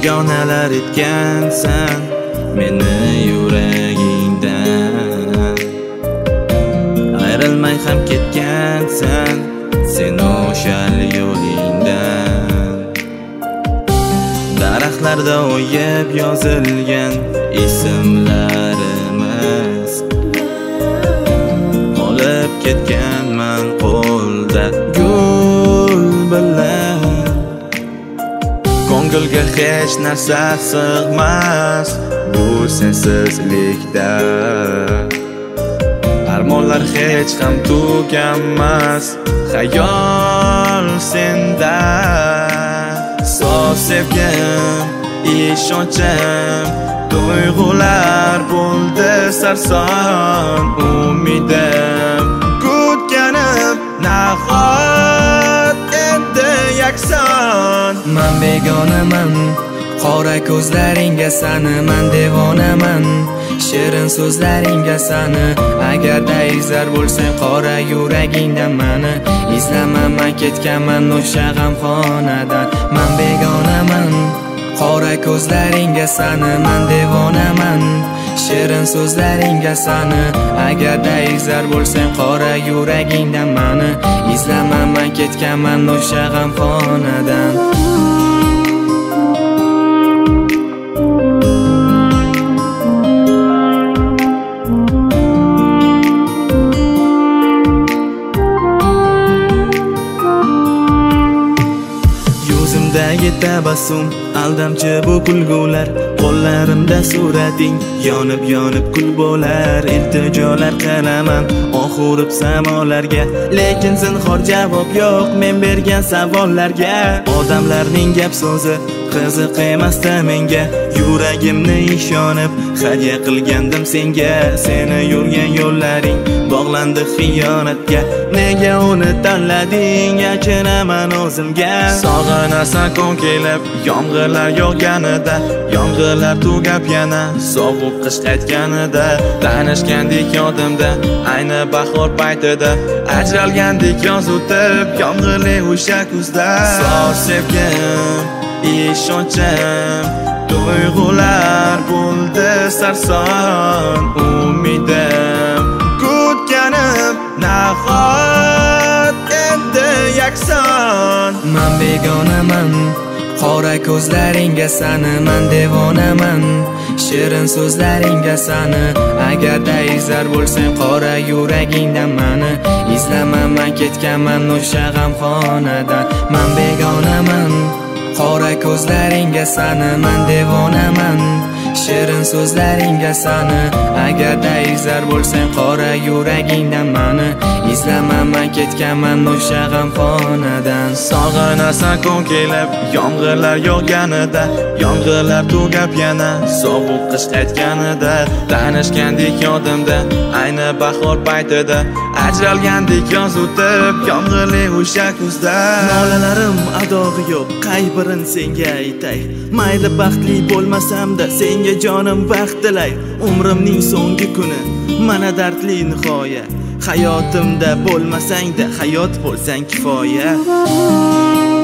begonalar etgansan meni yuragingdan. Ayrilmay ham ketgansan sen o'shal yo'lingdan. Daraxtlarda o'yib yozilgan ismlarimiz, olib ketganman qo'lda gul bilan. Ko'ngilga hech narsa sig'mas bu sensizlikda. Armonlar hech ham tuganmas xayol senda. Sof sevgim, ishonchim, tuyg'ular bo'ldi sarson. Umidim kutganim nahot endi yakson. Man begonaman, qora ko'zlaringga sani man devonaman. Shirin so'zlaringga sani agarda izlar bo'lsang qora yuragingdan mani. Izlamaman ketganman o'sha g'amxonadan. Man begonaman, qora ko'zlaringga sani man devonaman. Shirin so'zlaringga sani agarda izlar bo'lsang qora yuragingdan mani. Izlamaman ketganman o'sha g'amxonadan. Yuzimdagi tabassum aldamchi bu kulgular, qo'llarimda surating yonib kul bo'lar. Iltijolar qilaman oxurib samolarga, lekin zinhor javob yo'q men bergan savollarga. Odamlarning gap so'zi qiziq emasdi menga, yuragimni ishonib hadya qilgandim senga. Seni yurgan yo'llaring bog'landi xiyonatga, nega uni tanlading achinaman o'zimga. Sog'inasan kun kelib yomg'irlar yog'ganida, yomg'irlar tugab yana sovuq qish qaytganida. Tanishgandik yodimda ayni bahor paytida, ajralgandik yoz o'tib yomg'irli o'sha kuzda. Sof sevgim, ishonchim, tuyg'ular bo'ldi sarson. Umidim kutganim nahot endi yakson. Man begonaman, qora ko'zlaringga sani man devonaman. Shirin so'zlaringga sani agarda izlar bo'lsang qora yuragingdan mani. Izlamaman ketganman o'sha g'amxonadan. Man begonaman, qora ko'zlaringga sani man devonaman. Shirin so'zlaringga sani agarda izlar bo'lsang qora yuragingdan mani. Izlamaman ketganman o'sha g'amxonadan. Sog'inasan kun kelib yomg'irlar yog'ganida, yomg'irlar tugab yana sovuq qish qaytganida. Tanishgandik yodimda ayni bahor paytida, ajralgandik yoz o'tib yomg'irli o'sha kuzda. Nolalarim adog'i yo'q, qay birin senga aytay. Mayli baxtli bo'lmasam-da senga jonim vaqt tilay. Umrimning so'nggi kuni mana dardli nihoya. Hayotimda bo'lmasang-da hayot bo'lsang kifoya.